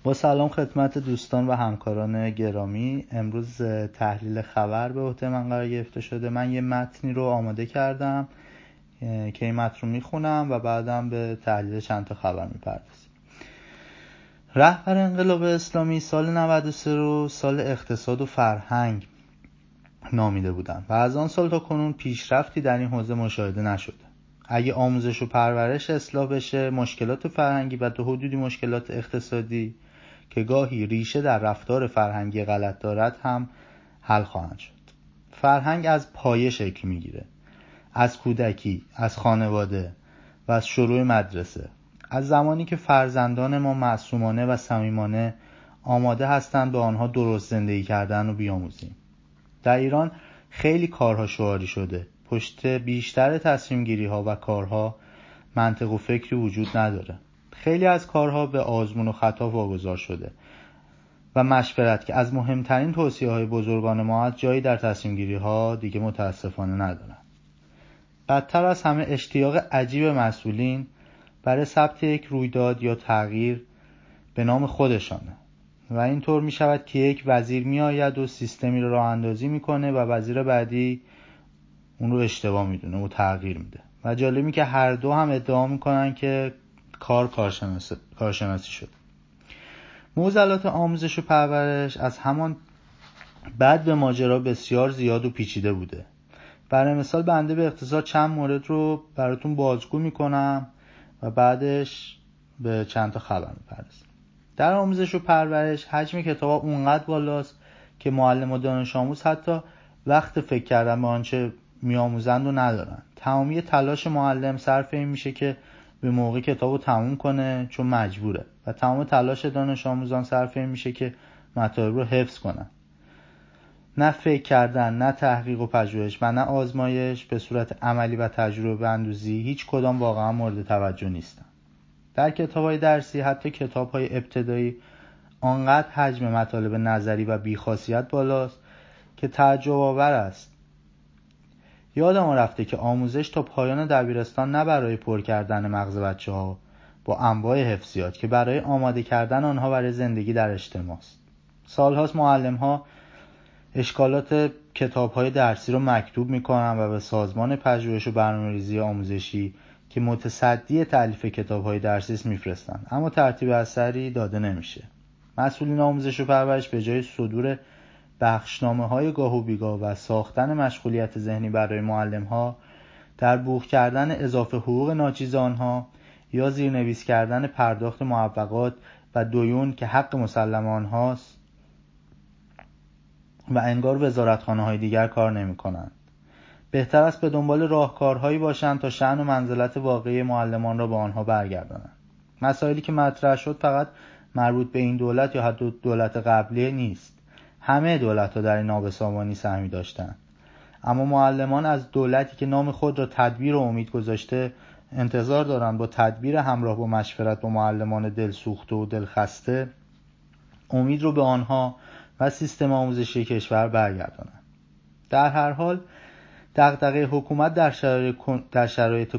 با سلام خدمت دوستان و همکاران گرامی. امروز تحلیل خبر به عهده من قرار گرفته شده. من یه متنی رو آماده کردم که این متن رو میخونم و بعدم به تحلیل چند تا خبر میپردازیم. رهبر انقلاب اسلامی سال 93 رو سال اقتصاد و فرهنگ نامیده بودن و از آن سال تا کنون پیشرفتی در این حوزه مشاهده نشده. اگه آموزش و پرورش اصلاح بشه، مشکلات فرهنگی و تا حدودی مشکلات اقتصادی که گاهی ریشه در رفتار فرهنگی غلط دارد هم حل خواهند شد. فرهنگ از پایه شکل میگیره، از کودکی، از خانواده و از شروع مدرسه. از زمانی که فرزندان ما معصومانه و صمیمانه آماده هستند به آنها درست زندگی کردن و بیاموزیم. در ایران خیلی کارها شعاری شده. پشت بیشتر تصمیم گیری ها و کارها منطق و فکری وجود نداره. خیلی از کارها به آزمون و خطا واگذار شده و مشورت که از مهمترین توصیه های بزرگان ما جایی در تصمیم گیری ها دیگه متاسفانه ندارن. بدتر از همه اشتیاق عجیب مسئولین برای ثبت یک رویداد یا تغییر به نام خودشانه و اینطور می شود که یک وزیر می آید و سیستمی رو راه اندازی می کنه و وزیر بعدی اون رو اشتباه می دونه و تغییر میده. و جالبی که هر دو هم ادعا می کنن که کارشناسی شد. معضلات آموزش و پرورش از همان بعد به ماجرا بسیار زیاد و پیچیده بوده. برای مثال بنده به اختصار چند مورد رو براتون بازگو میکنم و بعدش به چند تا خبر میپردازیم. در آموزش و پرورش حجم کتابا اونقدر بالاست که معلم و دانش آموز حتی وقت فکر کردن به آنچه میآموزند رو ندارن. تمامی تلاش معلم صرف این میشه که به موقع کتابو تموم کنه چون مجبوره و تمام تلاش دانش آموزان صرف این میشه که مطالب رو حفظ کنن. نه فکر کردن، نه تحقیق و پژوهش و نه آزمایش به صورت عملی و تجربه اندوزی هیچ کدام واقعا مورد توجه نیستن. در کتاب‌های درسی حتی کتاب‌های ابتدایی آنقدر حجم مطالب نظری و بی‌خاصیت بالاست که تعجب آور است. یادم رفته که آموزش تا پایان دبیرستان نه برای پر کردن مغز بچه‌ها با انواع حفظیات که برای آماده کردن آنها برای زندگی در اجتماع است. سال‌هاست معلم‌ها اشکالات کتاب‌های درسی رو مکتوب می‌کنن و به سازمان پژوهش و برنامه‌ریزی آموزشی که متصدی تألیف کتاب‌های درسی است می‌فرستن، اما ترتیب اثری داده نمیشه. مسئولین آموزش و پرورش به جای صدور بخشنامه‌های گاه و بیگاه و ساختن مشغولیت ذهنی برای معلم‌ها، در بوق کردن اضافه حقوق ناچیز آنها یا زیرنویس کردن پرداخت معوقات و دیون که حق مسلم آنهاست و انگار وزارتخانه‌های دیگر کار نمی‌کنند. بهتر است به دنبال راهکارهایی باشند تا شأن و منزلت واقعی معلمان را به آنها برگردانند. مسائلی که مطرح شد فقط مربوط به این دولت یا حتی دولت قبلی نیست. همه دولت‌ها در این نابسامانی سهمی داشتند. اما معلمان از دولتی که نام خود را تدبیر و امید گذاشته انتظار دارند با تدبیر همراه با مشورت با معلمان دلسوخته و دلخسته امید رو به آنها و سیستم آموزشی کشور برگردانند. در هر حال دغدغه حکومت در شرایط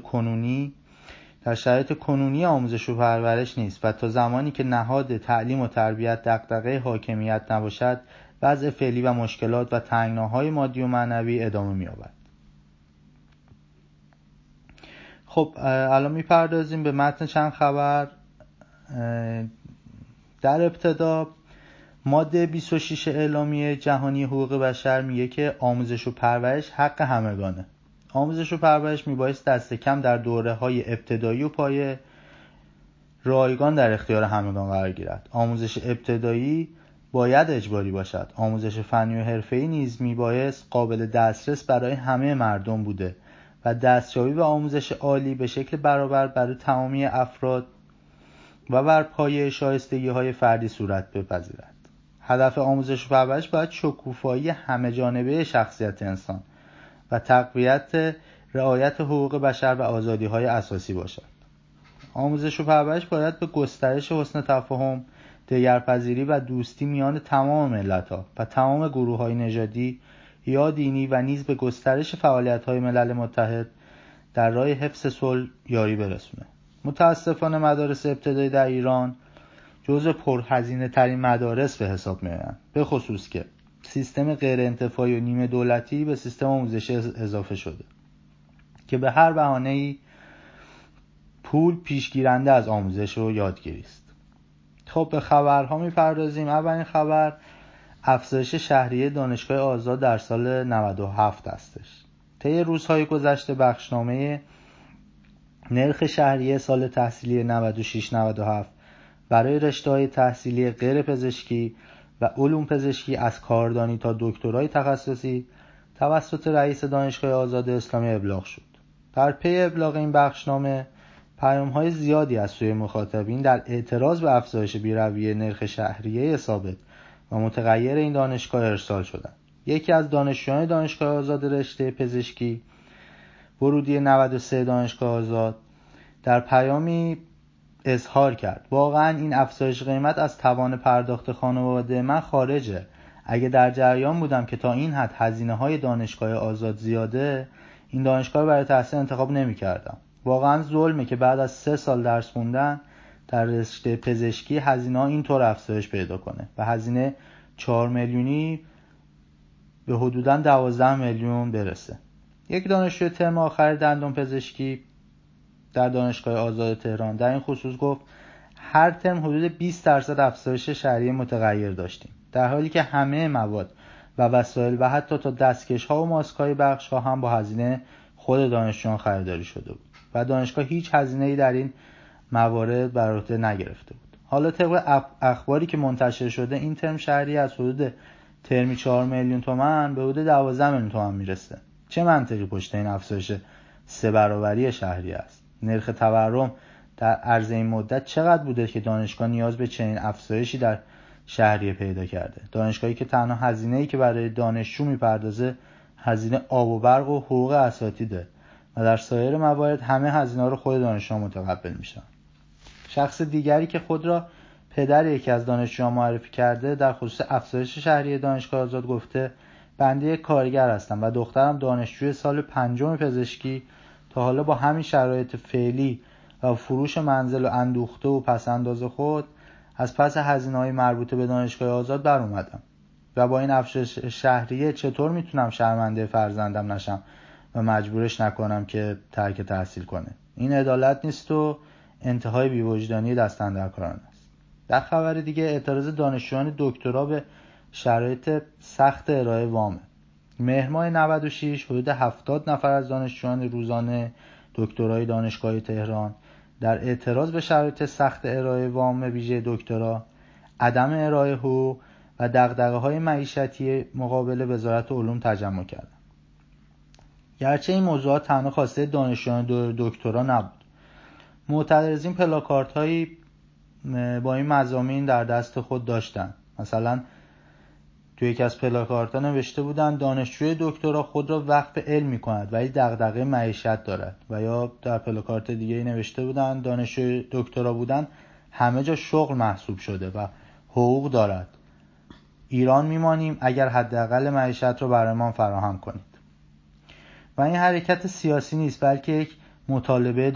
کنونی آموزش و پرورش نیست و تا زمانی که نهاد تعلیم و تربیت دغدغه حاکمیت نباشد، وضع فعلی و مشکلات و تنگناهای مادی و معنوی ادامه می‌یابد. خب الان میپردازیم به متن چند خبر. در ابتدا ماده 26 اعلامیه جهانی حقوق بشر میگه که آموزش و پرورش حق همگانه. آموزش و پرورش میبایست دست کم در دوره‌های ابتدایی و پایه رایگان در اختیار همگان قرار گیرد. آموزش ابتدایی باید اجباری باشد. آموزش فنی و حرفه‌ای نیز میبایست قابل دسترس برای همه مردم بوده و دستیابی به آموزش عالی به شکل برابر برای تمامی افراد و بر پایه شایستگی‌های فردی صورت بپذیرد. هدف آموزش و پرورش باید شکوفایی همه جانبه شخصیت انسان و تقویت رعایت حقوق بشر و آزادی‌های اساسی باشد. آموزش و پرورش باید به گسترش حسن تفاهم، دگرپذیری و دوستی میان تمام ملت‌ها و تمام گروه‌های نژادی یا دینی و نیز به گسترش فعالیت‌های ملل متحد در راه حفظ صلح یاری برسونه. متاسفانه مدارس ابتدایی در ایران جزو پرهزینه ترین مدارس به حساب میآیند، به خصوص که سیستم غیر انتفاعی و نیمه دولتی به سیستم آموزشی اضافه شده که به هر بهانه‌ای پول پیشگیرنده از آموزش و یادگیری است. خب به خبرها میپردازیم. اولین خبر افزایش شهریه دانشگاه آزاد در سال 97 هستش. طی روزهای گذشته بخشنامه نرخ شهریه سال تحصیلی 96-97 برای رشته‌های تحصیلی غیر پزشکی و علوم پزشکی از کاردانی تا دکترای تخصصی توسط رئیس دانشگاه آزاد اسلامی ابلاغ شد. در پی ابلاغ این بخشنامه پیام‌های زیادی از سوی مخاطبین در اعتراض به افزایش بی‌رویه نرخ شهریه ثابت و متغیر این دانشگاه ارسال شدند. یکی از دانشجویان دانشگاه آزاد رشته پزشکی ورودی 93 دانشگاه آزاد در پیامی اظهار کرد واقعا این افزایش قیمت از توان پرداخت خانواده من خارجه. اگه در جریان بودم که تا این حد هزینه‌های دانشگاه آزاد زیاده، این دانشگاه رو برای تحصیل انتخاب نمی‌کردم. واقعا ظلمه که بعد از 3 سال درس خوندن در رشته پزشکی هزینه‌ها اینطور افزایش پیدا کنه و هزینه 4 میلیونی به حدوداً 12 میلیون برسه. یک دانشجوی ترم آخر دندان پزشکی در دانشگاه آزاد تهران در این خصوص گفت هر ترم حدود 20% افزایش شهریه متغیر داشتیم، در حالی که همه مواد و وسایل و حتی تا دستکش‌ها و ماسک‌های بخش‌ها هم با هزینه خود دانشجویان خریداری شده بود و دانشگاه هیچ هزینه‌ای در این موارد بر عهده نگرفته بود. حالا طبق اخباری که منتشر شده این ترم شهریه از حدود ترمی 4 میلیون تومان به حدود 12 میلیون تومان میرسه. چه منطقی پشت این افزایش 3 برابری شهریه است؟ نرخ تورم در عرض این مدت چقدر بوده که دانشگاه نیاز به چنین افزایشی در شهریه پیدا کرده؟ دانشگاهی که تنها هزینه‌ای که برای دانشجو میپردازه هزینه آب و برق و حقوق اساتیده و در سایر موارد همه هزینه‌ها رو خود دانشجو متقبل میشن. شخص دیگری که خود را پدر یکی از دانشجویان معرفی کرده در خصوص افزایش شهریه دانشگاه آزاد گفته بنده یک کارگر هستم و دخترم دانشجوی سال 5 پزشکی تا حالا با همین شرایط فعلی و فروش منزل و اندوخته و پس انداز خود از پس هزینه‌های مربوطه به دانشگاه آزاد بر اومدم و با این افزایش شهریه چطور میتونم شرمنده فرزندم نشم و مجبورش نکنم که ترک تحصیل کنه؟ این عدالت نیست و انتهای بی‌وجدانی دست اندرکاران است. در خبر دیگه اعتراض دانشجویان دکترا به شرایط سخت ارائه وام. مهر ماه 96 حدود 70 نفر از دانشجویان روزانه دکترای دانشگاه تهران در اعتراض به شرایط سخت ارائه وام ویژه دکترا، عدم ارائه حقوق و دغدغه‌های معیشتی مقابل وزارت علوم تجمع کردند. گرچه این موضوعات تنها خواسته دانشجویان دکترا نبود، معترضین پلاکاردهایی با این مضامین در دست خود داشتند. مثلا توی یکی از پلاکاردها نوشته بودند دانشجوی دکترا خود را وقف علم می‌کند ولی دغدغه معیشت دارد، و یا در پلاکارد دیگه نوشته بودند دانشجوی دکترا بودن همه جا شغل محسوب شده و حقوق دارد. ایران میمانیم اگر حداقل معیشت را برایمان فراهم کنید. و این حرکت سیاسی نیست بلکه یک مطالبه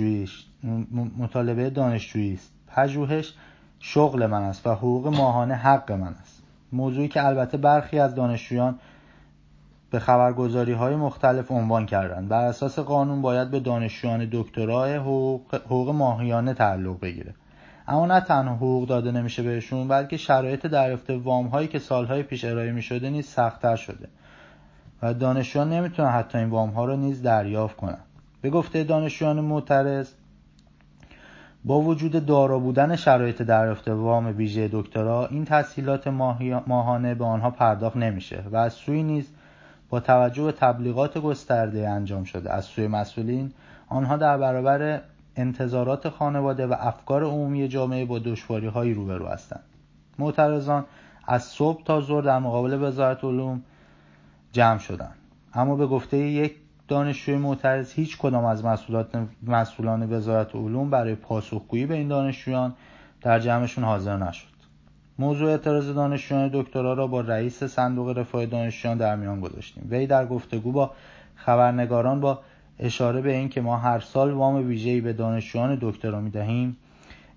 دانشجویی است. پژوهش شغل من است و حقوق ماهانه حق من است. موضوعی که البته برخی از دانشجویان به خبرگزاری‌های مختلف عنوان کردند. بر اساس قانون باید به دانشجویان دکترا حقوق ماهیانه تعلق بگیره. اما نه تنها حقوق داده نمیشه بهشون، بلکه شرایط دریافت وام‌هایی که سالهای پیش ارائه می‌شده نیز سخت‌تر شده و دانشجویان نمیتونن حتی این وام‌ها رو نیز دریافت کنن. به گفته دانشجویان معترض، با وجود دارا بودن شرایط دریافت وام ویژه دکترا، این تسهیلات ماهانه به آنها پرداخت نمیشه و از سوی نیز با توجه به تبلیغات گسترده انجام شده از سوی مسئولین، آنها در برابر انتظارات خانواده و افکار عمومی جامعه با دشواری‌هایی روبرو هستند. معترضان از صبح تا ظهر در مقابل وزارت علوم جمع شدند، اما به گفته یک دانشجوی معترض هیچ کدام از مسئولان وزارت علوم برای پاسخگویی به این دانشجویان در جمعشون حاضر نشد. موضوع اعتراض دانشجویان دکترا را با رئیس صندوق رفاه دانشجویان در میان گذاشتیم. وی در گفتگو با خبرنگاران با اشاره به این که ما هر سال وام ویژه‌ای به دانشجویان دکترا می‌دهیم،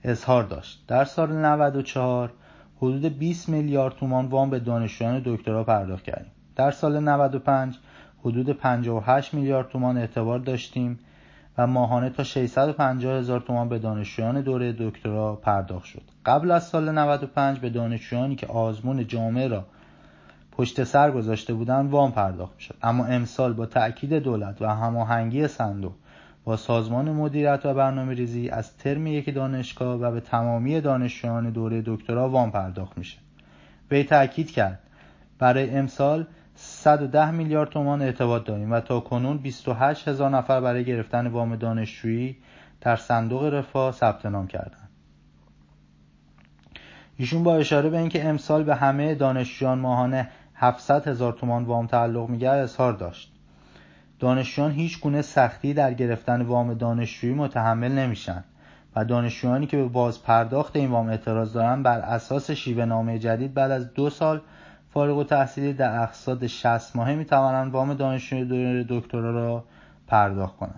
اظهار داشت. در سال 94 حدود 20 میلیارد تومان وام به دانشجویان دکترا پرداخت کردیم. در سال 95 حدود 58 میلیارد تومان اعتبار داشتیم و ماهانه تا 650 هزار تومان به دانشجویان دوره دکترا پرداخت شد. قبل از سال 95 به دانشجویانی که آزمون جامعه را پشت سر گذاشته بودند وام پرداخت می‌شد، اما امسال با تأکید دولت و هماهنگی صندوق با سازمان مدیریت و برنامه‌ریزی از ترم یک دانشگاه و به تمامی دانشجویان دوره دکترا وام پرداخت میشه. وی تأکید کرد برای امسال 110 میلیارد تومان اعتبار داریم و تا کنون 28 هزار نفر برای گرفتن وام دانشجویی در صندوق رفاه ثبت نام کردند. ایشون با اشاره به اینکه امسال به همه دانشجویان ماهانه 700 هزار تومان وام تعلق می‌گیرد اظهار داشت. دانشجویان هیچ گونه سختی در گرفتن وام دانشجویی متحمل نمیشن و دانشجویانی که به باز پرداخت این وام اعتراض دارند بر اساس شیوه نامه جدید بعد از 2 سال فارغ التحصیلی در اقساط 60 ماهه میتوانند وام دانشجوی دوره دکترا را پرداخت کنند.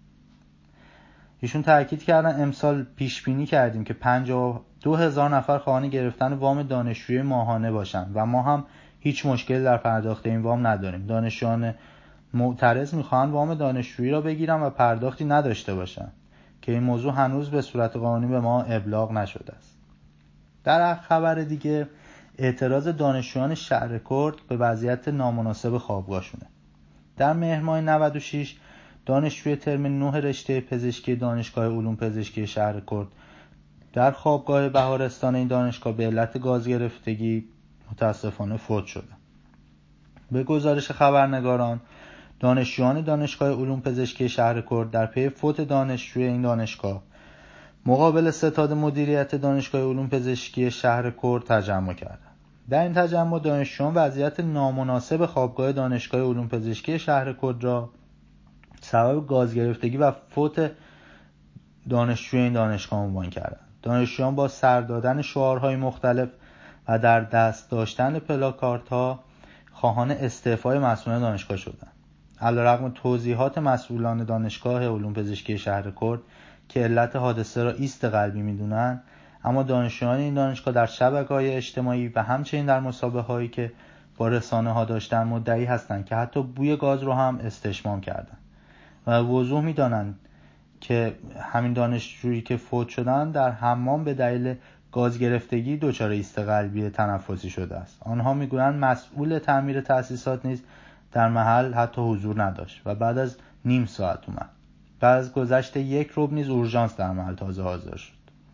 ایشون تاکید کردن امسال پیش بینی کردیم که 52 هزار نفر خواهان گرفتن وام دانشجویی ماهانه باشند و ما هم هیچ مشکلی در پرداخت این وام نداریم. دانشجویان معترض میخواهند وام دانشجویی را بگیرن و پرداختی نداشته باشند که این موضوع هنوز به صورت قانونی به ما ابلاغ نشده است. در خبر دیگه اعتراض دانشجویان شهر کرد به وضعیت نامناسب خوابگاهشونه. در مهر ماه 96 دانشجوی ترم 9 رشته پزشکی دانشگاه علوم پزشکی شهر کرد در خوابگاه بهارستان این دانشگاه به علت گاز گرفتگی متاسفانه فوت شده. به گزارش خبرنگاران دانشجویان دانشگاه علوم پزشکی شهر کرد در پی فوت دانشجوی این دانشگاه مقابل ستاد مدیریت دانشگاه علوم پزشکی شهر کرد تجمع کردند. در این تجمع دانشجویان وضعیت نامناسب خوابگاه دانشگاه علوم پزشکی شهر کرد را سبب گاز گرفتگی و فوت دانشجوی این دانشگاه عنوان کردند. دانشجویان با سر دادن شعارهای مختلف و در دست داشتن پلاکاردها خواهان استعفای مسئولان دانشگاه شدند. علیرغم توضیحات مسئولان دانشگاه علوم پزشکی شهر کرد که علت حادثه را ایست قلبی می‌دونن، اما دانشجویان این دانشگاه در شبکه‌های اجتماعی و همچنین در مسابقه‌هایی که با رسانه‌ها داشتن مدعی هستند که حتی بوی گاز رو هم استشمام کردند و وضوح می‌دانند که همین دانشجویی که فوت شدن در حمام به دلیل گاز گرفتگی دچار ایست قلبی تنفسی شده است. آنها میگویند مسئول تعمیر تأسیسات نیز در محل حتی حضور نداشت و بعد از نیم ساعت اومد. بعد از گذشت 1 ربع نیز اورژانس در محل تازه حاضر شد.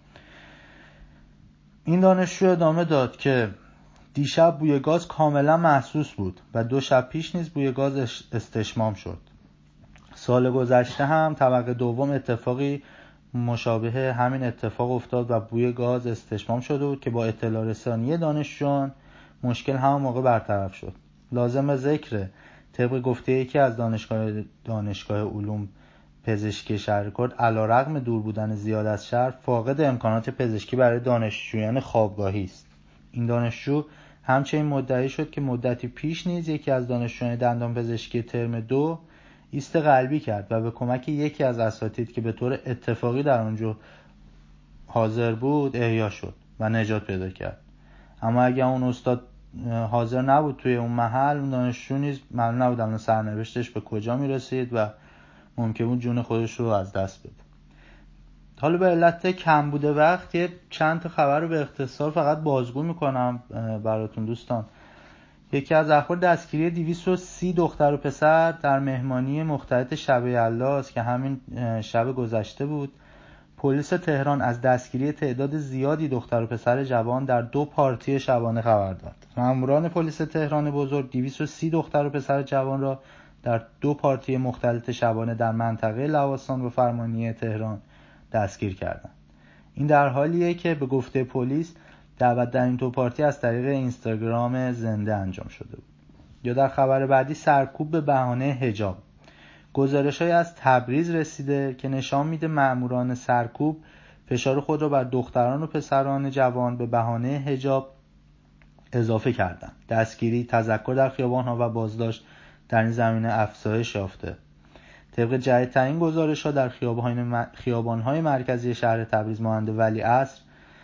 این دانشجو ادامه داد که دیشب بوی گاز کاملا محسوس بود و 2 شب پیش نیز بوی گاز استشمام شد. سال گذشته هم طبقه دوم اتفاقی مشابه همین اتفاق افتاد و بوی گاز استشمام شده بود که با اطلاع رسانی دانشجویان مشکل همون موقع برطرف شد. لازم ذکر طبق گفته یکی از دانشگاه علوم پزشکی شهر کرد علیرغم دور بودن زیاد از شهر فاقد امکانات پزشکی برای دانشجویان خوابگاهی است. این دانشجو همچنین مدعی شد که مدتی پیش نیز یکی از دانشجویان دندان پزشکی ترم 2 ایست قلبی کرد و به کمک یکی از اساتید که به طور اتفاقی در اونجا حاضر بود احیا شد و نجات پیدا کرد. اما اگر اون استاد حاضر نبود توی اون محل، اون دانشجو نیز معلوم نبود اون سرنوشتش به کجا میرسید و ممکن بود جون خودش رو از دست بده. حالا به علت کم بوده وقت یه چند تا خبر رو به اختصار فقط بازگو میکنم براتون دوستان. یکی از اخبار دستگیری 230 دختر و پسر در مهمانی مختلط شب یلدا است که همین شب گذشته بود. پلیس تهران از دستگیری تعداد زیادی دختر و پسر جوان در 2 پارتی شبانه خبر داد. ماموران پلیس تهران بزرگ 230 دختر و پسر جوان را در 2 پارتی مختلط شبانه در منطقه لواسان و فرمانیه تهران دستگیر کردند. این در حالیه که به گفته پلیس دعوت در این 2 پارتی از طریق اینستاگرام زنده انجام شده بود. یا در خبر بعدی سرکوب به بهانه حجاب. گزارش‌هایی از تبریز رسیده که نشان میده مأموران سرکوب فشار خود را بر دختران و پسران جوان به بهانه حجاب اضافه کردند. دستگیری، تذکر در خیابان‌ها و بازداشت در این زمینه افزایش یافته. طبق جدیدترین گزارش‌ها در خیابان‌های مرکزی شهر تبریز مانند ولیعصر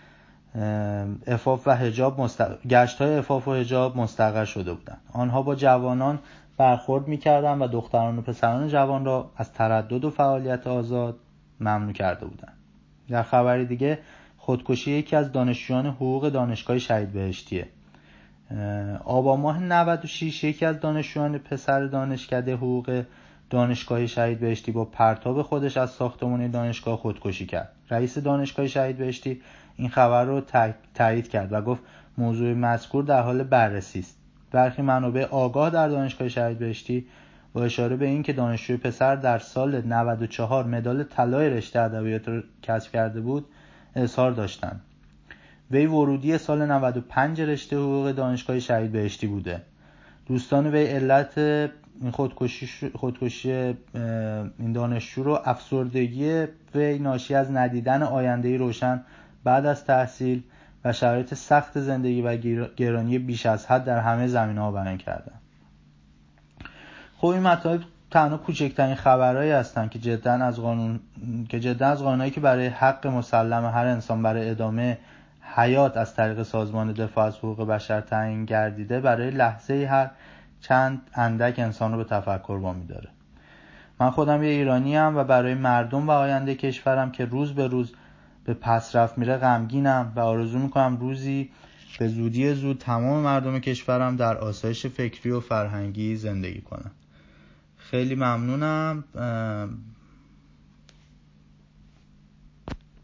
گشت‌های عفاف و حجاب مستقر شده بودند. آنها با جوانان برخورد می‌کردند و دختران و پسران جوان را از تردد و فعالیت آزاد ممنوع کرده بودند. در خبری دیگه خودکشی یکی از دانشجویان حقوق دانشگاه شهید بهشتیه. آبان ماه 96 یکی از دانشجویان پسر دانشکده حقوق دانشگاه شهید بهشتی با پرتاب خودش از ساختمان دانشگاه خودکشی کرد. رئیس دانشگاه شهید بهشتی این خبر رو تایید کرد و گفت موضوع مذکور در حال بررسی است. برخی منابع آگاه در دانشگاه شهید بهشتی با اشاره به این که دانشجوی پسر در سال 94 مدال طلای رشته ادبیات را کسب کرده بود اظهار داشتند. وی ورودی سال 95 رشته حقوق دانشگاه شهید بهشتی بوده. دوستان وی علت خودکشی این دانشجو رو افسردگی وی ناشی از ندیدن آینده‌ای روشن بعد از تحصیل و شرایط سخت زندگی و گرانی بیش از حد در همه زمینه‌ها بیان کردن. خب این مطالب تنها کوچکترین خبرهایی هستند که جدا از قانونایی که برای حق مسلم هر انسان برای ادامه حیات از طریق سازمان دفاع از حقوق بشر تعیین گردیده برای لحظه‌ای هر چند اندک انسان رو به تفکر وامی داره. من خودم یه ایرانی ام و برای مردم و آینده کشورم که روز به روز به پسرفت میره غمگینم و آرزو میکنم روزی به زودی زود تمام مردم کشورم در آسایش فکری و فرهنگی زندگی کنن. خیلی ممنونم.